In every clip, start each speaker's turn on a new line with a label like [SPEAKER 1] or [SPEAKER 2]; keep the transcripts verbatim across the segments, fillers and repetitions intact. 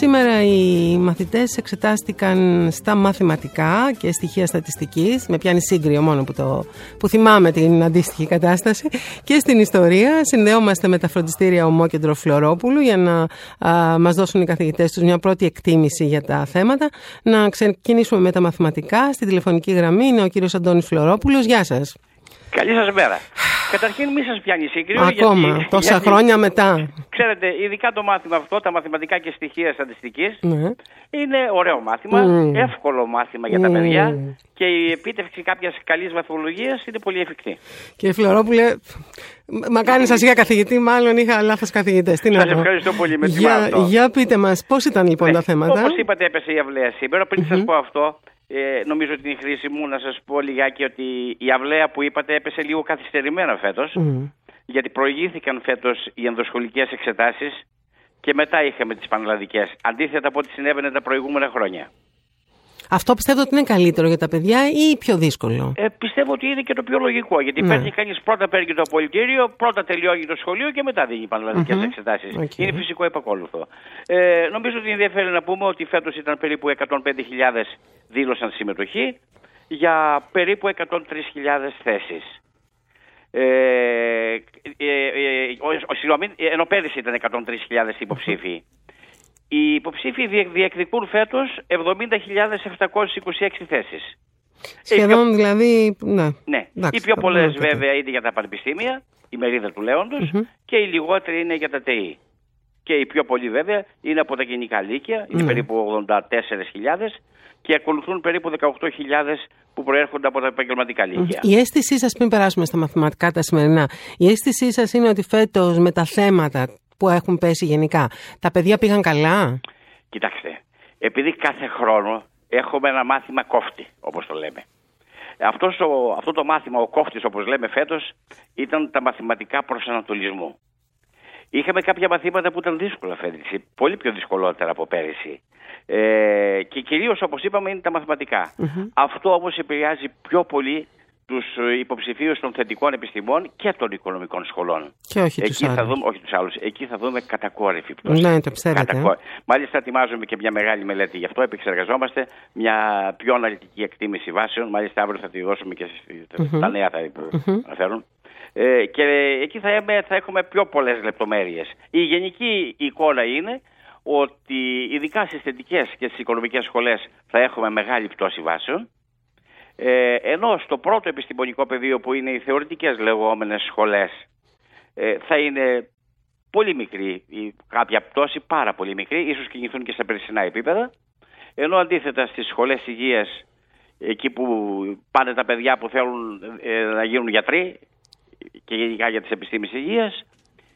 [SPEAKER 1] Σήμερα οι μαθητές εξετάστηκαν στα μαθηματικά και στοιχεία στατιστικής. Με πιάνει σύγκριο μόνο που, το, που θυμάμαι την αντίστοιχη κατάσταση. Και στην ιστορία συνδεόμαστε με τα φροντιστήρια Ομόκεντρο Φλωρόπουλου για να α, μας δώσουν οι καθηγητές τους μια πρώτη εκτίμηση για τα θέματα. Να ξεκινήσουμε με τα μαθηματικά. Στην τηλεφωνική γραμμή είναι ο κύριος Αντώνης Φλωρόπουλος. Γεια σας.
[SPEAKER 2] Καλή σας μέρα. Καταρχήν μη σας πιάνει σύγκριο.
[SPEAKER 1] Ακόμα,
[SPEAKER 2] γιατί,
[SPEAKER 1] τόσα
[SPEAKER 2] γιατί,
[SPEAKER 1] χρόνια μετά.
[SPEAKER 2] Ξέρετε, ειδικά το μάθημα αυτό, τα μαθηματικά και στοιχεία στατιστικής,
[SPEAKER 1] Ναι.
[SPEAKER 2] είναι ωραίο μάθημα,
[SPEAKER 1] Mm.
[SPEAKER 2] εύκολο μάθημα για τα
[SPEAKER 1] Mm.
[SPEAKER 2] παιδιά και η επίτευξη κάποιας καλής βαθμολογίας είναι πολύ εφικτή.
[SPEAKER 1] Κύριε Φλωρόπουλε, μα κάνει σας είχα καθηγητή, μάλλον είχα λάθος καθηγητές. Τι
[SPEAKER 2] Σας
[SPEAKER 1] να πω.
[SPEAKER 2] ευχαριστώ πολύ, με
[SPEAKER 1] για,
[SPEAKER 2] αυτό.
[SPEAKER 1] για πείτε μας, πώς ήταν λοιπόν
[SPEAKER 2] Ναι,
[SPEAKER 1] τα θέματα.
[SPEAKER 2] όπως είπατε, έπεσε η αυλαία σήμερα. Πριν
[SPEAKER 1] Mm-hmm.
[SPEAKER 2] σας πω αυτό, ε, νομίζω ότι είναι χρήσιμο να σας πω λιγάκι ότι η αυλαία που είπατε έπεσε λίγο καθυστερημένα φέτος.
[SPEAKER 1] Mm.
[SPEAKER 2] Γιατί προηγήθηκαν φέτος οι ενδοσχολικές εξετάσεις και μετά είχαμε τις πανελλαδικές. Αντίθετα από ό,τι συνέβαινε τα προηγούμενα χρόνια.
[SPEAKER 1] Αυτό πιστεύω ότι είναι καλύτερο για τα παιδιά ή πιο δύσκολο?
[SPEAKER 2] Ε, πιστεύω ότι είναι και το πιο λογικό. Γιατί
[SPEAKER 1] Ναι.
[SPEAKER 2] παίρνει κανείς πρώτα παίρνει το απολυτήριο, πρώτα τελειώνει το σχολείο και μετά δίνει πανελλαδικές
[SPEAKER 1] Mm-hmm.
[SPEAKER 2] εξετάσεις.
[SPEAKER 1] Okay.
[SPEAKER 2] Είναι φυσικό επακόλουθο. Ε, νομίζω ότι ενδιαφέρει να πούμε ότι φέτος ήταν περίπου εκατόν πέντε χιλιάδες δήλωσαν συμμετοχή για περίπου εκατόν τρεις χιλιάδες θέσεις. Ε, ε, ε, ε, συγγνώμη, ενώ πέρυσι ήταν εκατόν τρεις χιλιάδες υποψήφοι. Οι υποψήφοι διεκδικούν φέτος εβδομήντα χιλιάδες επτακόσιες είκοσι έξι θέσεις.
[SPEAKER 1] Σχεδόν
[SPEAKER 2] πιο...
[SPEAKER 1] δηλαδή, ναι.
[SPEAKER 2] Ναι.
[SPEAKER 1] Εντάξει,
[SPEAKER 2] οι πιο πολλές
[SPEAKER 1] το...
[SPEAKER 2] βέβαια είναι για τα πανεπιστήμια, η μερίδα του λέοντος,
[SPEAKER 1] mm-hmm.
[SPEAKER 2] και οι λιγότεροι είναι για τα ΤΕΙ. Και οι πιο πολλοί βέβαια είναι από τα γενικά λύκεια, είναι mm. περίπου ογδόντα τέσσερις χιλιάδες και ακολουθούν περίπου δεκαοκτώ χιλιάδες που προέρχονται από τα επαγγελματικά λύκεια.
[SPEAKER 1] Η αίσθησή σας, πριν περάσουμε στα μαθηματικά τα σημερινά, η αίσθησή σας είναι ότι φέτος με τα θέματα που έχουν πέσει γενικά, τα παιδιά πήγαν καλά?
[SPEAKER 2] Κοιτάξτε, επειδή κάθε χρόνο έχουμε ένα μάθημα κόφτη, όπως το λέμε. Αυτός ο, αυτό το μάθημα, ο κόφτης όπως λέμε φέτος, ήταν τα μαθηματικά προσανατολισμού. Είχαμε κάποια μαθήματα που ήταν δύσκολα φέτος, πολύ πιο δυσκολότερα από πέρυσι. Ε, και κυρίως όπως είπαμε είναι τα μαθηματικά. Mm-hmm. Αυτό όμως επηρεάζει πιο πολύ τους υποψηφίους των θετικών επιστημών και των οικονομικών σχολών.
[SPEAKER 1] Και όχι
[SPEAKER 2] Εκεί
[SPEAKER 1] τους
[SPEAKER 2] θα
[SPEAKER 1] άλλους.
[SPEAKER 2] δούμε, όχι τους άλλους. Εκεί θα δούμε κατακόρυφη πτώση.
[SPEAKER 1] Ναι, το ξέρετε.
[SPEAKER 2] Κατακόρυφη. Μάλιστα ετοιμάζουμε και μια μεγάλη μελέτη γι' αυτό, επεξεργαζόμαστε μια πιο αναλυτική εκτίμηση βάσεων. Μάλιστα αύριο θα τη δώσουμε και mm-hmm. τα νέα θα mm-hmm. αναφέρουν. Ε, και εκεί θα, έχουμε, θα έχουμε πιο πολλές λεπτομέρειες. Η γενική εικόνα είναι ότι ειδικά στις θετικές και στις οικονομικές σχολές θα έχουμε μεγάλη πτώση βάσεων. Ε, ενώ στο πρώτο επιστημονικό πεδίο που είναι οι θεωρητικές λεγόμενες σχολές ε, θα είναι πολύ μικρή η, κάποια πτώση, πάρα πολύ μικρή, ίσως κινηθούν και στα περσινά επίπεδα, ενώ αντίθετα στις σχολές υγείας, εκεί που πάνε τα παιδιά που θέλουν ε, να γίνουν γιατροί και γενικά για τις επιστήμες υγείας,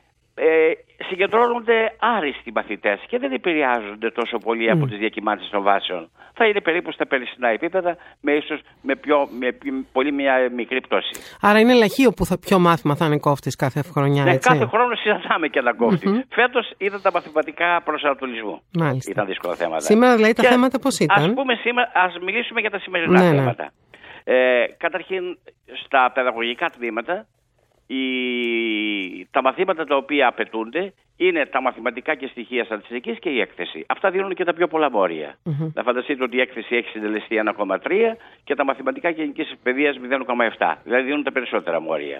[SPEAKER 2] Ε, συγκεντρώνονται άριστοι μαθητές και δεν επηρεάζονται τόσο πολύ mm. από τις διακυμάνσεις των βάσεων. Θα είναι περίπου στα περσινά επίπεδα, με ίσως με, πιο, με πολύ μια μικρή πτώση.
[SPEAKER 1] Άρα είναι λαχείο που θα, πιο μάθημα θα είναι κόφτης κάθε χρονιά,
[SPEAKER 2] ναι,
[SPEAKER 1] έτσι?
[SPEAKER 2] Κάθε χρόνο συναντάμε και ένα κόφτη. Mm-hmm. Φέτος ήταν τα μαθηματικά προσανατολισμού.
[SPEAKER 1] Μάλιστα.
[SPEAKER 2] Ήταν δύσκολα θέματα.
[SPEAKER 1] Σήμερα δηλαδή τα
[SPEAKER 2] και
[SPEAKER 1] θέματα πώς ήταν?
[SPEAKER 2] Ας, πούμε, σήμερα, ας μιλήσουμε για τα σημερινά
[SPEAKER 1] ναι,
[SPEAKER 2] θέματα. Ναι. Ε, καταρχήν στα παιδαγωγικά τμήματα, Η... τα μαθήματα τα οποία απαιτούνται είναι τα μαθηματικά και στοιχεία στατιστικής και η έκθεση. Αυτά δίνουν και τα πιο πολλά μόρια. Mm-hmm. Να φανταστείτε ότι η έκθεση έχει συντελεστεί ένα κόμμα τρία και τα μαθηματικά γενικής παιδείας μηδέν κόμμα επτά. Δηλαδή δίνουν τα περισσότερα μόρια.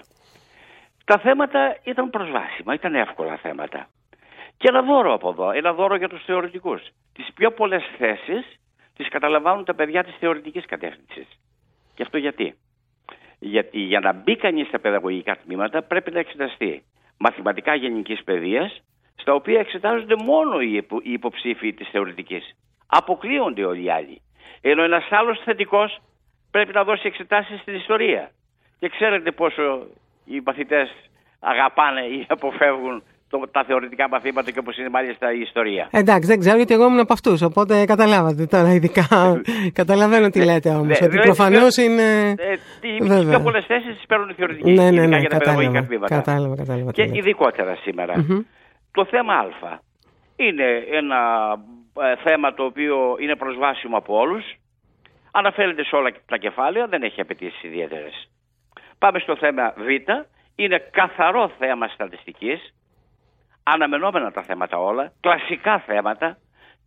[SPEAKER 2] Τα θέματα ήταν προσβάσιμα, ήταν εύκολα θέματα. Και ένα δώρο από εδώ, ένα δώρο για τους θεωρητικούς. Τις πιο πολλές θέσεις τις καταλαμβάνουν τα παιδιά της θεωρητικής κατεύθυνσης. Και αυτό γιατί? Γιατί για να μπει κανείς στα παιδαγωγικά τμήματα πρέπει να εξεταστεί μαθηματικά γενικής παιδείας, στα οποία εξετάζονται μόνο οι υποψήφοι της θεωρητικής. Αποκλείονται όλοι οι άλλοι. Ενώ ένας άλλος θετικός πρέπει να δώσει εξετάσεις στην ιστορία. Και ξέρετε πόσο οι μαθητές αγαπάνε ή αποφεύγουν το, τα θεωρητικά μαθήματα και όπως είναι μάλιστα η ιστορία.
[SPEAKER 1] Εντάξει, δεν ξέρω γιατί εγώ ήμουν από αυτούς, οπότε καταλάβατε τώρα ειδικά. Καταλαβαίνω τι λέτε όμως, ότι προφανώς είναι...
[SPEAKER 2] Τις πιο πολλές θέσεις τις παίρνουν οι θεωρητικοί,
[SPEAKER 1] ναι, ναι, ναι,
[SPEAKER 2] για τα παιδαγωγικά τμήματα.
[SPEAKER 1] Κατάλαβα, κατάλαβα.
[SPEAKER 2] Και ειδικότερα σήμερα. Mm-hmm. Το θέμα Α είναι ένα θέμα το οποίο είναι προσβάσιμο από όλους, αναφέρεται σε όλα τα κεφάλαια, δεν έχει απαιτήσεις ιδιαίτερες. Πάμε στο θέμα Β, είναι καθαρό θέμα στατιστικής, αναμενόμενα τα θέματα όλα, κλασικά θέματα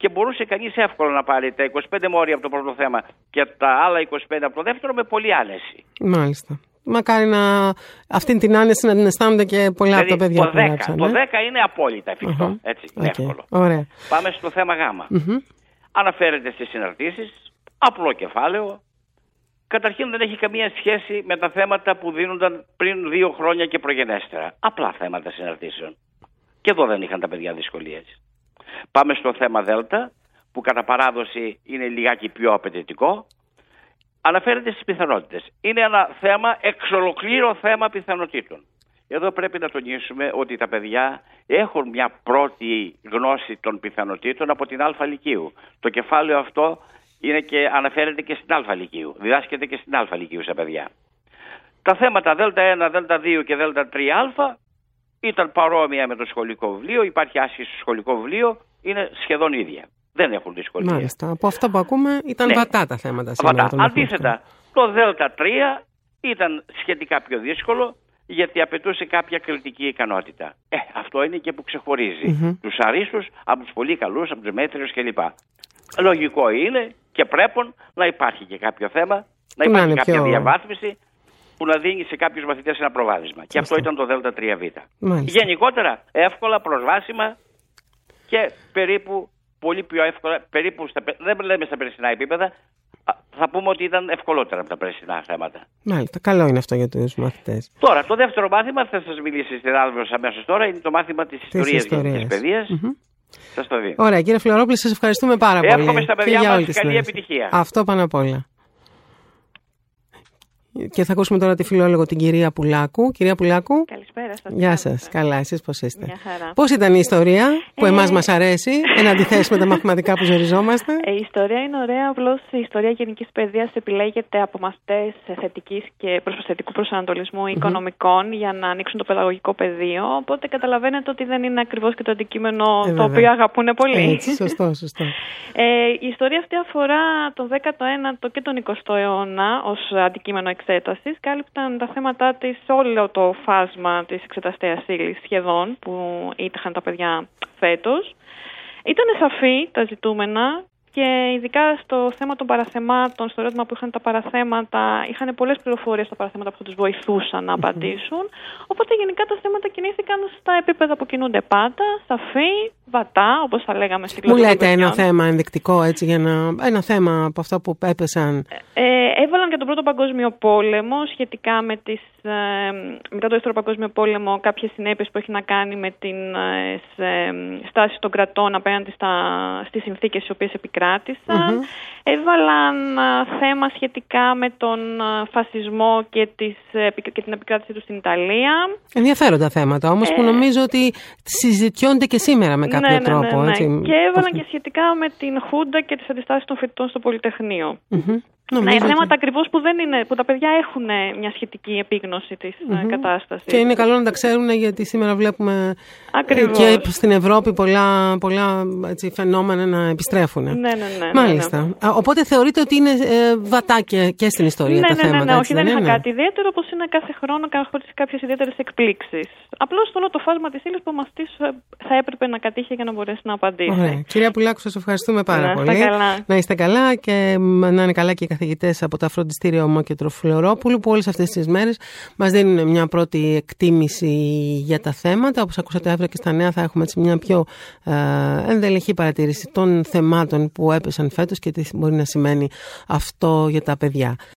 [SPEAKER 2] και μπορούσε κανείς εύκολα να πάρει τα είκοσι πέντε μόρια από το πρώτο θέμα και τα άλλα είκοσι πέντε από το δεύτερο με πολύ άνεση.
[SPEAKER 1] Μάλιστα. Μακάρι να αυτήν την άνεση να την αισθάνονται και πολλά δηλαδή, από τα παιδιά
[SPEAKER 2] το
[SPEAKER 1] που γράψαν.
[SPEAKER 2] Το δέκα είναι απόλυτα εφικτό. Uh-huh. Έτσι, okay. εύκολο.
[SPEAKER 1] Ωραία.
[SPEAKER 2] Πάμε στο θέμα Γ. Uh-huh. Αναφέρεται στις συναρτήσεις, απλό κεφάλαιο. Καταρχήν δεν έχει καμία σχέση με τα θέματα που δίνονταν πριν δύο χρόνια και προγενέστερα. Απλά θέματα συναρτήσεων. Και εδώ δεν είχαν τα παιδιά δυσκολίες. Πάμε στο θέμα Δ, που κατά παράδοση είναι λιγάκι πιο απαιτητικό. Αναφέρεται στις πιθανότητες. Είναι ένα θέμα, εξ ολοκλήρω θέμα πιθανότητων. Εδώ πρέπει να τονίσουμε ότι τα παιδιά έχουν μια πρώτη γνώση των πιθανότητων από την Α Λυκείου. Το κεφάλαιο αυτό είναι και αναφέρεται και στην Α Λυκείου. Διδάσκεται και στην Α Λυκείου σε παιδιά. Τα θέματα Δ ένα, Δ δύο και Δ τρία Α ήταν παρόμοια με το σχολικό βιβλίο. Υπάρχει άσκηση στο σχολικό βιβλίο, είναι σχεδόν ίδια. Δεν έχουν δυσκολία.
[SPEAKER 1] Μάλιστα. Από αυτά που ακούμε ήταν ναι. βατά τα θέματα σήμερα.
[SPEAKER 2] Βατά. Αντίθετα, το Δ τρία ήταν σχετικά πιο δύσκολο γιατί απαιτούσε κάποια κριτική ικανότητα. Ε, αυτό είναι και που ξεχωρίζει mm-hmm. τους αρίστους από τους πολύ καλούς, από τους μέτριους κλπ. Λογικό είναι και πρέπει να υπάρχει και κάποιο θέμα, να υπάρχει να κάποια πιο... διαβάθμιση που να δίνει σε κάποιους μαθητές ένα προβάδισμα. Και αυτό ήταν το Δ τρία Β. Μάλιστα. Γενικότερα εύκολα, προσβάσιμα και περίπου πολύ πιο εύκολα, περίπου στα, δεν λέμε στα περσινά επίπεδα, θα πούμε ότι ήταν ευκολότερα από τα περσινά θέματα.
[SPEAKER 1] Μάλιστα, καλό είναι αυτό για τους μαθητές.
[SPEAKER 2] Τώρα, το δεύτερο μάθημα, θα σας μιλήσει στην Άλβος αμέσως τώρα, είναι το μάθημα της ιστορίας και της παιδείας. Mm-hmm. Σας το δίνω.
[SPEAKER 1] Ωραία, κύριε Φλωρόπουλε, σας ευχαριστούμε πάρα πολύ.
[SPEAKER 2] Εύχομαι στα παιδιά μας καλή επιτυχία.
[SPEAKER 1] Αυτό πάνω απ' όλα. Και θα ακούσουμε τώρα τη φιλόλογο την κυρία Πουλάκου. Κυρία Πουλάκου.
[SPEAKER 3] Καλησπέρα σας.
[SPEAKER 1] Γεια σας. Καλά, εσείς πώς είστε?
[SPEAKER 3] Μια χαρά.
[SPEAKER 1] Πώς ήταν η ιστορία που ε... εμάς μας αρέσει, εν αντιθέσει με τα μαθηματικά που ζοριζόμαστε?
[SPEAKER 3] Ε, η ιστορία είναι ωραία, απλώς η ιστορία γενικής παιδείας επιλέγεται από μαθητές θετικής και θετικού προσανατολισμού mm-hmm. οικονομικών για να ανοίξουν το παιδαγωγικό πεδίο. Οπότε καταλαβαίνετε ότι δεν είναι ακριβώς και το αντικείμενο ε, το οποίο αγαπούν πολύ.
[SPEAKER 1] Έτσι, σωστό, σωστό.
[SPEAKER 3] ε, η ιστορία αυτή αφορά τον δέκατο ένατο και τον εικοστό αιώνα ως αντικείμενο εξέτασης. Κάλυπταν τα θέματα της όλο το φάσμα της εξεταστέας ύλης σχεδόν που είχαν τα παιδιά φέτος. Ήταν σαφή τα ζητούμενα και ειδικά στο θέμα των παραθεμάτων, στο ερώτημα που είχαν τα παραθέματα, είχαν πολλές πληροφορίες στα παραθέματα που θα τους βοηθούσαν να απαντήσουν. Οπότε γενικά τα θέματα κινήθηκαν στα επίπεδα που κινούνται πάντα, σαφή, βατά, όπως θα λέγαμε στην
[SPEAKER 1] γλώσσα. Μου λέτε ένα θέμα ενδεικτικό έτσι, για να... ένα θέμα από αυτά που έπεσαν.
[SPEAKER 3] Ε, έβαλαν και τον Πρώτο Παγκόσμιο Πόλεμο σχετικά με τις, ε, μετά το Δεύτερο Παγκόσμιο Πόλεμο, κάποιες συνέπειες που έχει να κάνει με την ε, σε, στάση των κρατών απέναντι στα, στις συνθήκες οι οποίες επικράτησαν. Mm-hmm. Έβαλαν α, θέμα σχετικά με τον α, φασισμό και, τις, και την επικράτηση του στην Ιταλία.
[SPEAKER 1] Ενδιαφέροντα θέματα όμως ε... που νομίζω ότι συζητιώνται και σήμερα με κάποιο
[SPEAKER 3] ναι, ναι,
[SPEAKER 1] τρόπο.
[SPEAKER 3] Ναι, ναι.
[SPEAKER 1] Έτσι.
[SPEAKER 3] Και έβαλαν και σχετικά με την Χούντα και τις αντιστάσεις των φοιτητών στο Πολυτεχνείο.
[SPEAKER 1] Mm-hmm.
[SPEAKER 3] Ναι, θέματα ότι... ακριβώς που, δεν είναι, που τα παιδιά έχουν μια σχετική επίγνωση της mm-hmm. κατάστασης.
[SPEAKER 1] Και είναι καλό να τα ξέρουν γιατί σήμερα βλέπουμε
[SPEAKER 3] ακριβώς.
[SPEAKER 1] Και στην Ευρώπη πολλά, πολλά έτσι, φαινόμενα να επιστρέφουν.
[SPEAKER 3] Ναι, ναι, ναι.
[SPEAKER 1] Μάλιστα.
[SPEAKER 3] Ναι, ναι.
[SPEAKER 1] Οπότε θεωρείτε ότι είναι ε, βατά και, και στην ιστορία
[SPEAKER 3] ναι,
[SPEAKER 1] τα
[SPEAKER 3] ναι,
[SPEAKER 1] θέματα.
[SPEAKER 3] Ναι, ναι, ναι,
[SPEAKER 1] έτσι,
[SPEAKER 3] όχι, δεν
[SPEAKER 1] είναι
[SPEAKER 3] είχα κάτι ιδιαίτερο, όπως είναι κάθε χρόνο χωρίς κάποιες ιδιαίτερες εκπλήξεις. Απλώς όλο το φάσμα της ύλης που ο μαθητής θα έπρεπε να κατήχε για να μπορέσει να απαντήσει.
[SPEAKER 1] Ωραία. Κυρία Πουλάκου, σας ευχαριστούμε πάρα
[SPEAKER 3] να,
[SPEAKER 1] πολύ. Να είστε καλά και να είναι καλά και οι καθηγητές από τα φροντιστήρια Ομόκεντρο Φλωρόπουλου που όλες αυτές τις μέρες μας δίνουν μια πρώτη εκτίμηση για τα θέματα. Όπως ακούσατε αύριο και στα νέα θα έχουμε έτσι μια πιο ε, ενδελεχή παρατήρηση των θεμάτων που έπεσαν φέτος και τι μπορεί να σημαίνει αυτό για τα παιδιά.